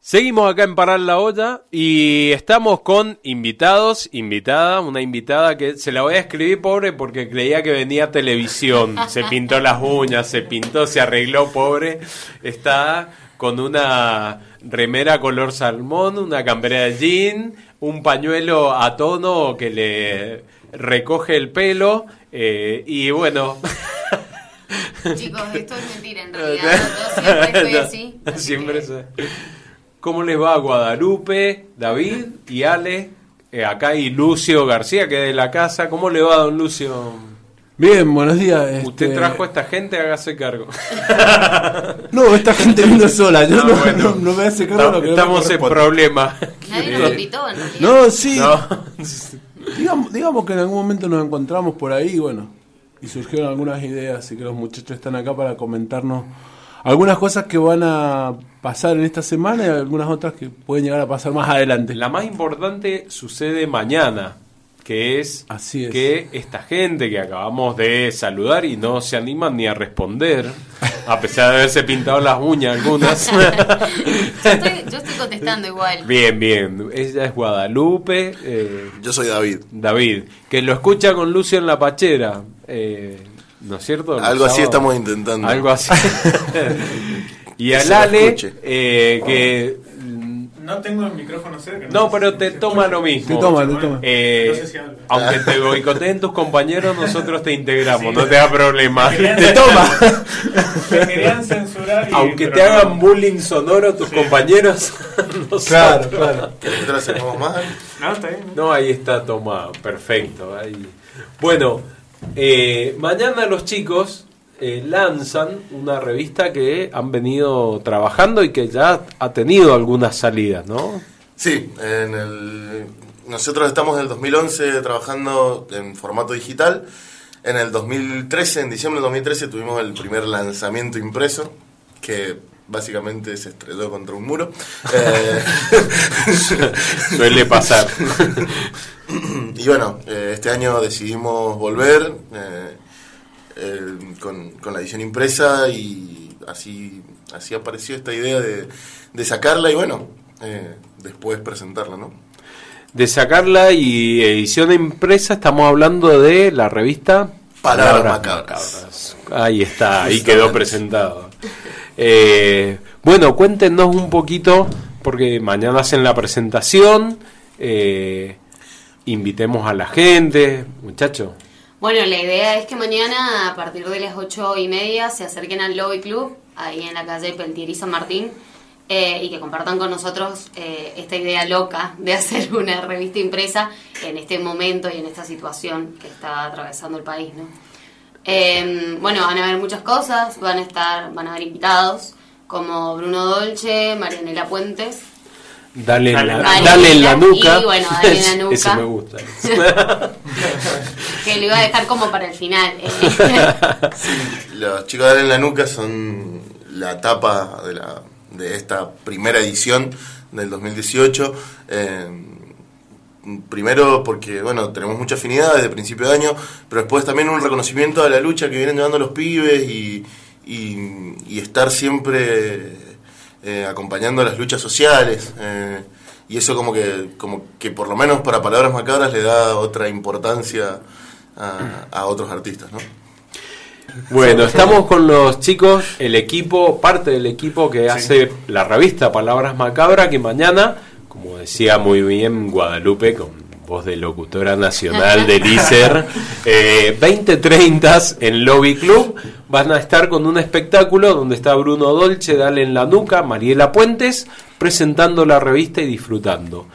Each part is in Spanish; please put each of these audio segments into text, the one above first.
Seguimos acá en Parar la Olla y estamos con una invitada que se la voy a escribir, pobre, porque creía que venía a televisión. Se pintó las uñas, se arregló, pobre. Está con una remera color salmón, una campera de jean, un pañuelo a tono que le recoge el pelo y bueno... Chicos, esto es mentira en realidad. Yo siempre estoy así. Siempre que... ¿Cómo les va a Guadalupe, David y Ale? Acá hay Lucio García, que es de la casa. ¿Cómo le va, don Lucio? Bien, buenos días. ¿Usted trajo a esta gente? Hágase cargo. No, esta gente vino sola. Yo bueno, no me hace cargo. Estamos en problema. Nadie nos invitó, en realidad. No, sí. No. Digamos que en algún momento nos encontramos por ahí, bueno, y surgieron algunas ideas, así que los muchachos están acá para comentarnos algunas cosas que van a pasar en esta semana y algunas otras que pueden llegar a pasar más adelante. La más importante sucede mañana, que es, así es, que esta gente que acabamos de saludar y no se animan ni a responder, a pesar de haberse pintado las uñas algunas. Yo estoy contestando igual. Bien. Ella es Guadalupe. Yo soy David. David, que lo escucha con Lucio en la Pachera. ¿No es cierto? Algo así estamos intentando. Algo así. Y al Ale, que... No tengo el micrófono cerca. No, pero te toma lo mismo. Te toma. No sé si hablo. Aunque te boicoteen tus compañeros, nosotros te integramos, sí. No te da problema. Te toma. Me querían censurar. Aunque te hagan bullying sonoro tus compañeros. Claro. ¿Querés que te lo hacemos más? No, está bien. No, ahí está tomado. Perfecto. Ahí. Bueno, mañana los chicos lanzan una revista que han venido trabajando y que ya ha tenido algunas salidas, ¿no? Sí, nosotros estamos en el 2011 trabajando en formato digital. En el 2013, en diciembre del 2013, tuvimos el primer lanzamiento impreso, que básicamente se estrelló contra un muro. Suele pasar. Y bueno, este año decidimos volver con la edición impresa y así apareció esta idea de sacarla y bueno, después presentarla, ¿no? De sacarla y edición impresa, estamos hablando de la revista Palabras Macabras. Ahí está, ahí quedó presentado. Bueno, cuéntenos un poquito, porque mañana hacen la presentación, invitemos a la gente, muchachos. Bueno, la idea es que mañana a partir de las 8:30 se acerquen al Lobby Club, ahí en la calle Peltier y San Martín, y que compartan con nosotros esta idea loca de hacer una revista impresa en este momento y en esta situación que está atravesando el país, ¿no? Bueno, van a haber muchas cosas, van a haber invitados como Bruno Dolce, Marianela Puentes. Dale en la nuca. Y bueno, dale en la nuca. Ese me gusta. Que lo iba a dejar como para el final. Sí, los chicos de Dale en la nuca son la tapa de esta primera edición del 2018. Primero porque, bueno, tenemos mucha afinidad desde principio de año, pero después también un reconocimiento a la lucha que vienen llevando los pibes y estar siempre acompañando las luchas sociales, y eso como que por lo menos para Palabras Macabras le da otra importancia a otros artistas, ¿no? Bueno, estamos con los chicos, el equipo, parte del equipo que hace la revista Palabras Macabras, que mañana, como decía muy bien Guadalupe, con voz de locutora nacional del ISER, 20:30 en Lobby Club, van a estar con un espectáculo donde está Bruno Dolce, Dale en la nuca, Mariela Puentes, presentando la revista y disfrutando.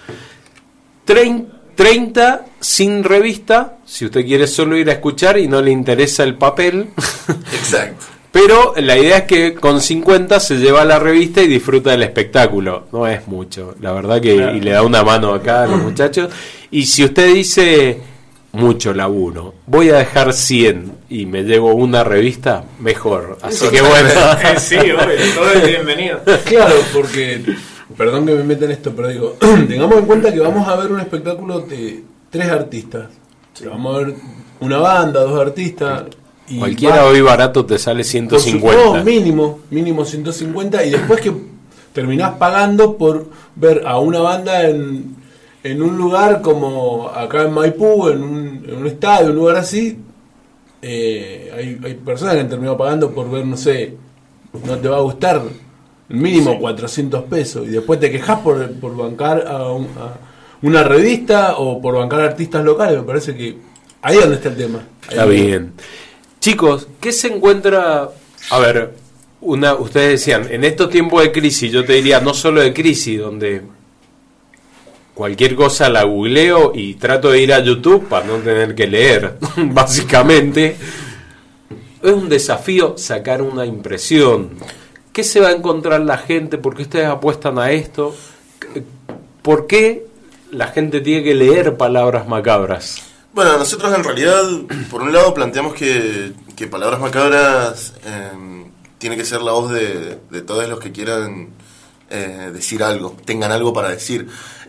30 sin revista, si usted quiere solo ir a escuchar y no le interesa el papel. Exacto. Pero la idea es que con 50 se lleva la revista y disfruta del espectáculo. No es mucho, la verdad que claro. Y le da una mano acá a los muchachos. Y si usted dice, mucho laburo, voy a dejar 100 y me llevo una revista, mejor. Así que bueno. Sí, obvio, todo es bienvenido. Claro, porque, perdón que me meta en esto, pero digo, tengamos en cuenta que vamos a ver un espectáculo de 3 artistas. Sí. Vamos a ver una banda, 2 artistas. Y cualquiera hoy barato te sale 150. No, mínimo 150, y después que terminás pagando por ver a una banda en un lugar como acá en Maipú, en un estadio, un lugar así. Hay personas que han terminado pagando por ver, no sé, no te va a gustar, mínimo 400 pesos, y después te quejas por bancar a una revista o por bancar a artistas locales. Me parece que ahí es donde está el tema. Está bien. Chicos, ¿qué se encuentra? A ver, ustedes decían, en estos tiempos de crisis, yo te diría, no solo de crisis, donde cualquier cosa la googleo y trato de ir a YouTube para no tener que leer, básicamente. Es un desafío sacar una impresión. ¿Qué se va a encontrar la gente? ¿Por qué ustedes apuestan a esto? ¿Por qué la gente tiene que leer Palabras Macabras? Bueno, nosotros en realidad, por un lado, planteamos que Palabras Macabras tiene que ser la voz de todos los que quieran decir algo, tengan algo para decir.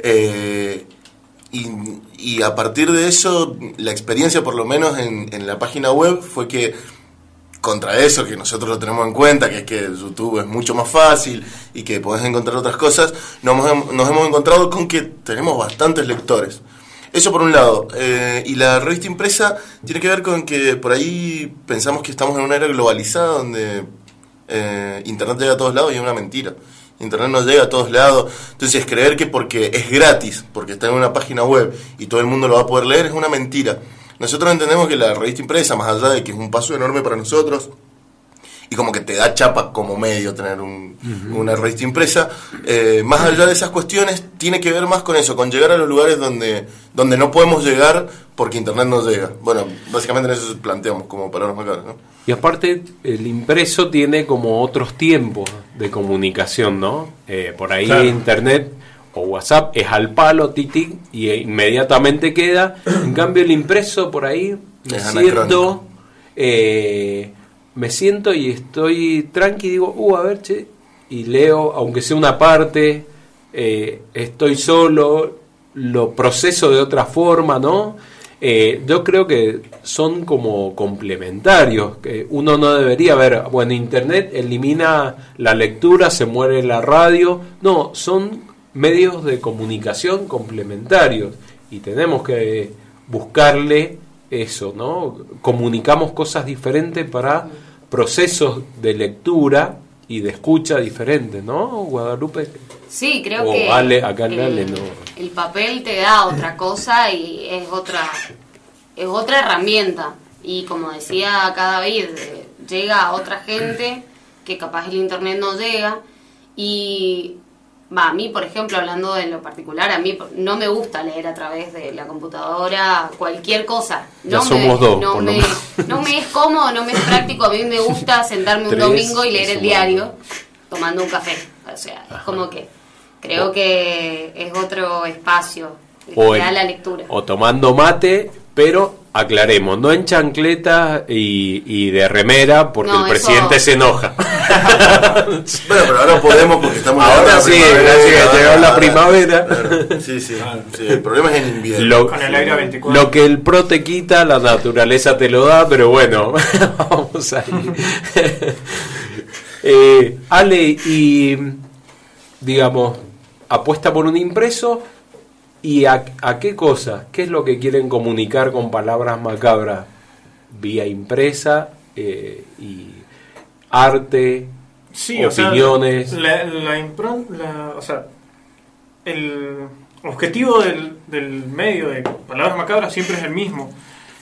Y a partir de eso, la experiencia, por lo menos en la página web, fue que contra eso, que nosotros lo tenemos en cuenta, que es que YouTube es mucho más fácil y que podés encontrar otras cosas, nos hemos encontrado con que tenemos bastantes lectores. Eso por un lado. Y la revista impresa tiene que ver con que por ahí pensamos que estamos en una era globalizada donde Internet llega a todos lados y es una mentira. Internet no llega a todos lados. Entonces creer que porque es gratis, porque está en una página web y todo el mundo lo va a poder leer, es una mentira. Nosotros entendemos que la revista impresa, más allá de que es un paso enorme para nosotros, y como que te da chapa como medio tener una revista impresa, más allá de esas cuestiones, tiene que ver más con eso, con llegar a los lugares donde no podemos llegar porque Internet no llega. Bueno, básicamente en eso planteamos como Palabras Macabras, ¿no? Y aparte, el impreso tiene como otros tiempos de comunicación, ¿no? Por ahí claro. Internet o WhatsApp es al palo, tic, y inmediatamente queda. En cambio, el impreso por ahí me siento y estoy tranqui, digo, a ver, che, y leo, aunque sea una parte, estoy solo, lo proceso de otra forma, ¿no? Yo creo que son como complementarios, que uno no debería ver, bueno, Internet elimina la lectura, se muere la radio, no, son medios de comunicación complementarios y tenemos que buscarle eso, ¿no? Comunicamos cosas diferentes para procesos de lectura y de escucha diferentes, ¿no, Guadalupe? Sí, creo que acá el papel te da otra cosa y es otra herramienta. Y como decía acá David, llega a otra gente que capaz el Internet no llega. Y a mí, por ejemplo, hablando de lo particular, a mí no me gusta leer a través de la computadora cualquier cosa. No me es cómodo, no me es práctico. A mí me gusta sentarme un domingo y leer el diario tomando un café. O sea, es como que creo que es otro espacio que da la lectura. O tomando mate, pero aclaremos, no en chancleta y de remera, porque el presidente se enoja. Bueno, pero ahora podemos porque estamos ahora sí, gracias que llegó la primavera. Claro. Sí, el problema es en invierno. Con el aire a 24. Lo que el pro te quita, la naturaleza te lo da, pero bueno, vamos ahí. Ale, y digamos, apuesta por un impreso. ¿Y a qué cosa? ¿Qué es lo que quieren comunicar con Palabras Macabras? Vía impresa y arte, sí, opiniones. O sea, el objetivo del medio de Palabras Macabras siempre es el mismo.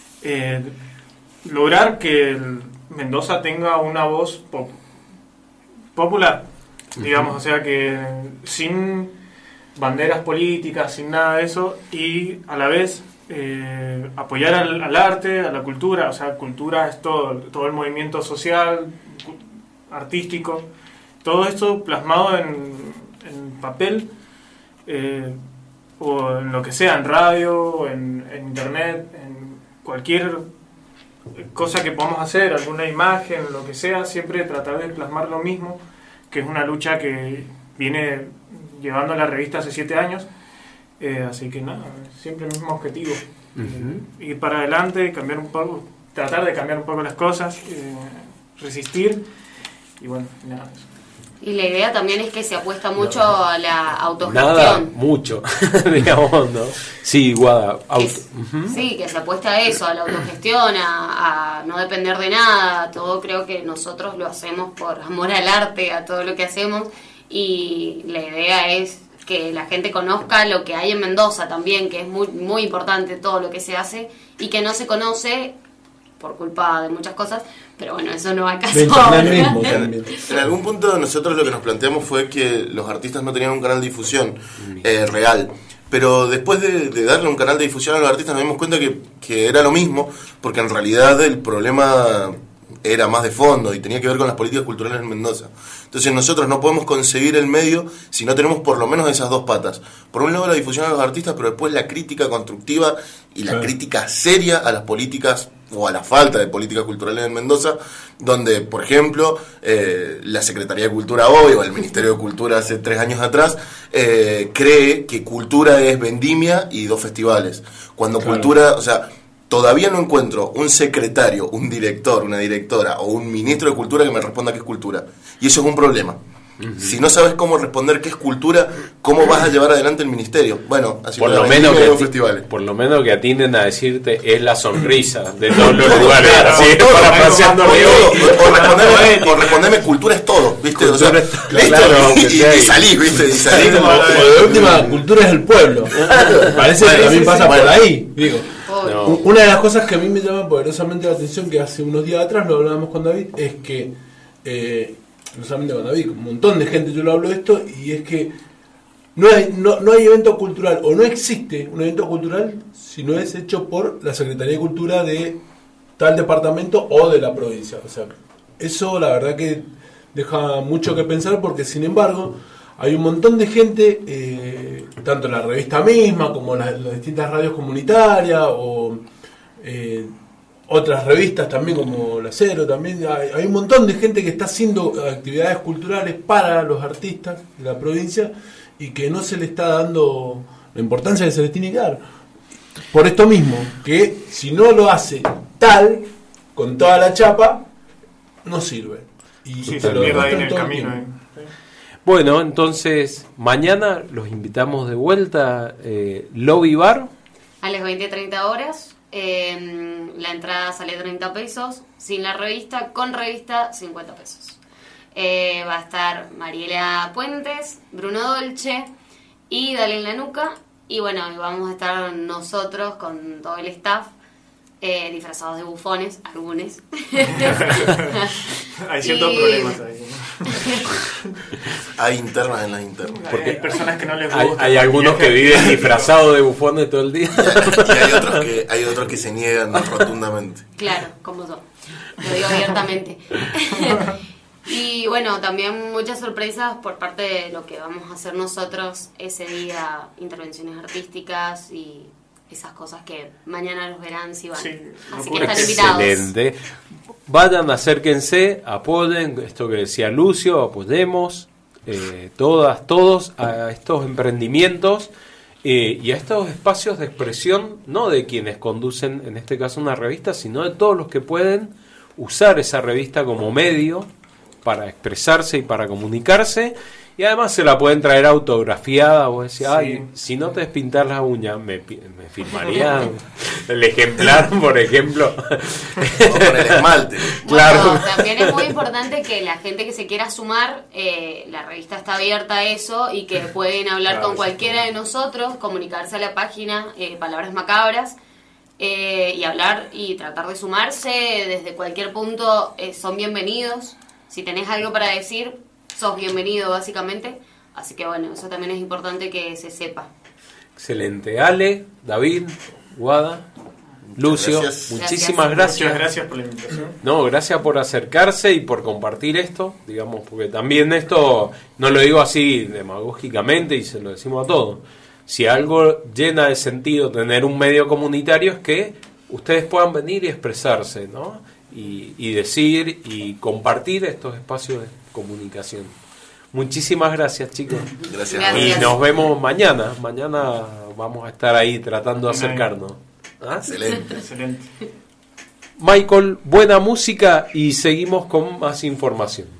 Lograr que Mendoza tenga una voz popular, digamos, o sea, que sin banderas políticas, sin nada de eso, y a la vez apoyar al arte, a la cultura. O sea, cultura es todo el movimiento social, artístico, todo esto plasmado en papel, o en lo que sea, en radio, o en internet, en cualquier cosa que podamos hacer, alguna imagen, lo que sea, siempre tratar de plasmar lo mismo, que es una lucha que viene llevando la revista hace 7 años, así que nada, siempre el mismo objetivo, ir para adelante, cambiar un poco, tratar de cambiar un poco las cosas, resistir, y bueno, nada. Y la idea también es que se apuesta mucho a la autogestión. Nada, mucho, digamos, ¿no? Sí, Guada. Sí, que se apuesta a eso, a la autogestión, a no depender de nada. Todo creo que nosotros lo hacemos por amor al arte, a todo lo que hacemos. Y la idea es que la gente conozca lo que hay en Mendoza también, que es muy, muy importante todo lo que se hace y que no se conoce por culpa de muchas cosas, pero bueno, eso no va a caso ahora. En algún punto nosotros lo que nos planteamos fue que los artistas no tenían un canal de difusión real, pero después de darle un canal de difusión a los artistas nos dimos cuenta que era lo mismo, porque en realidad el problema era más de fondo y tenía que ver con las políticas culturales en Mendoza. Entonces nosotros no podemos concebir el medio si no tenemos por lo menos esas dos patas. Por un lado la difusión a los artistas, pero después la crítica constructiva y la crítica seria a las políticas o a la falta de políticas culturales en Mendoza, donde, por ejemplo, la Secretaría de Cultura hoy o el Ministerio de Cultura hace 3 años atrás cree que cultura es vendimia y 2 festivales. Cuando cultura, o sea, todavía no encuentro un secretario, un director, una directora o un ministro de cultura que me responda qué es cultura. Y eso es un problema. Si no sabes cómo responder qué es cultura, ¿cómo vas a llevar adelante el ministerio? Bueno, así por lo menos que festivales. Por lo menos que atienden a decirte es la sonrisa de todos los lugares. O respondeme cultura es todo, ¿viste? O sea, y salís, ¿viste? Y salís como de última, cultura es el pueblo. Parece que también pasa por ahí, digo. No. Una de las cosas que a mí me llama poderosamente la atención, que hace unos días atrás lo hablábamos con David, es que no solamente con David, con un montón de gente yo lo hablo de esto, y es que no hay evento cultural, o no existe un evento cultural si no es hecho por la Secretaría de Cultura de tal departamento o de la provincia. O sea, eso la verdad que deja mucho que pensar, porque sin embargo hay un montón de gente, tanto en la revista misma como en las distintas radios comunitarias o otras revistas también como La Cero, también hay un montón de gente que está haciendo actividades culturales para los artistas de la provincia y que no se le está dando la importancia que se les tiene que dar. Por esto mismo, que si no lo hace tal, con toda la chapa, no sirve. Y sí, se pierde ahí en el camino. Bueno, entonces mañana los invitamos de vuelta, Lobby Bar. A las 20:30 horas. La entrada sale 30 pesos, sin la revista, con revista 50 pesos. Va a estar Mariela Puentes, Bruno Dolce y Dale en la Nuca. Y bueno, vamos a estar nosotros con todo el staff, disfrazados de bufones, algunos. Hay ciertos problemas ahí, ¿no? Hay internas en las internas. Porque hay personas que no les gusta. Hay algunos que viven disfrazados de bufones todo el día. Y hay otros que se niegan rotundamente. Claro, como yo. Lo digo abiertamente. Y bueno, también muchas sorpresas por parte de lo que vamos a hacer nosotros ese día, intervenciones artísticas y esas cosas que mañana los verán si van. Sí, así que están invitados. Excelente. Vayan, acérquense, apoyen esto que decía Lucio, apoyemos todos a estos emprendimientos y a estos espacios de expresión, no de quienes conducen en este caso una revista, sino de todos los que pueden usar esa revista como medio para expresarse y para comunicarse. Y además se la pueden traer autografiada. O decir, ay, si no te despintar las uñas, me firmarían el ejemplar, por ejemplo. O con el esmalte. Claro. Bueno, también es muy importante que la gente que se quiera sumar, la revista está abierta a eso y que pueden hablar con cualquiera de nosotros, comunicarse a la página Palabras Macabras y hablar y tratar de sumarse desde cualquier punto. Son bienvenidos. Si tenés algo para decir, sos bienvenido básicamente, así que bueno, eso también es importante que se sepa. Excelente. Ale, David, Guada, Lucio, muchísimas gracias. Muchas gracias por la invitación. No, gracias por acercarse y por compartir esto, digamos, porque también esto, no lo digo así demagógicamente y se lo decimos a todos, si algo llena de sentido tener un medio comunitario es que ustedes puedan venir y expresarse, ¿no? Y decir y compartir estos espacios de comunicación. Muchísimas gracias, chicos. Gracias. Y nos vemos mañana. Mañana vamos a estar ahí tratando de acercarnos. ¿Ah? Excelente. Excelente. Michael, buena música y seguimos con más información.